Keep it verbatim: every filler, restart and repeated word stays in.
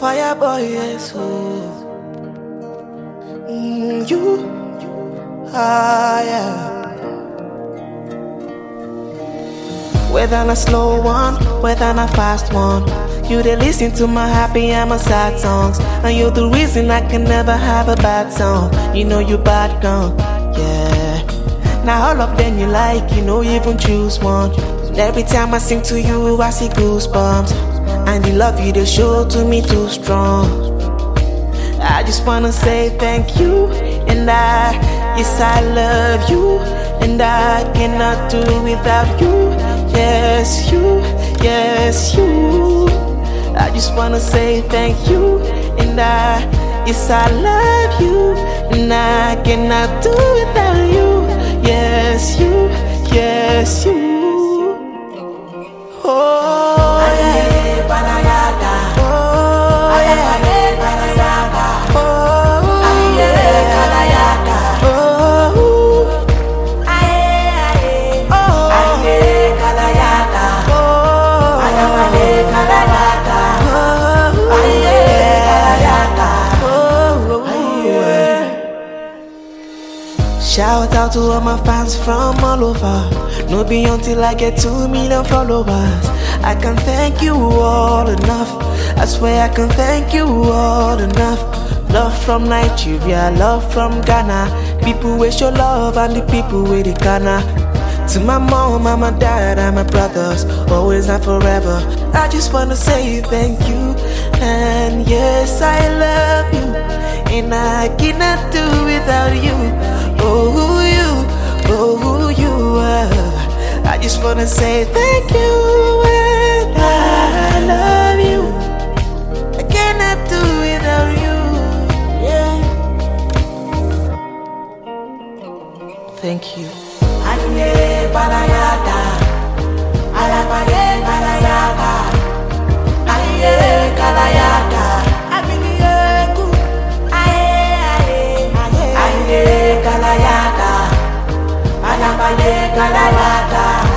fire boy, yes, oh. Mm, you, ah, yeah. Whether a slow one, whether a fast one, you they listen to my happy and my sad songs, and you're the reason I can never have a bad song. You know you bad girl, yeah. Now all of them you like, you know you even choose one. Every time I sing to you, I see goosebumps, and the love you they show to me too strong. I just wanna say thank you, and I, yes I love you, and I cannot do without you. Yes you, yes you. I just wanna say thank you, and I, yes I love you, and I cannot do without you. Yes you, yes you. Oh yeah. Shout out to all my fans from all over. No be until I get two million followers. I can thank you all enough. I swear I can thank you all enough. Love from Nigeria, love from Ghana. People with your love and the people with the Ghana. To my mom and my dad and my brothers, always and forever, I just wanna say thank you. And yes, I love you, and I cannot do without you. Oh, who you, oh, who you are. I just wanna say thank you, and I love you. I cannot do without you. Yeah. Thank you. Aye, balayata, alabaye, balayata, aye, kalayata, abiniyeku, aye, aye, aye, kalayata, alabaye, kalayata.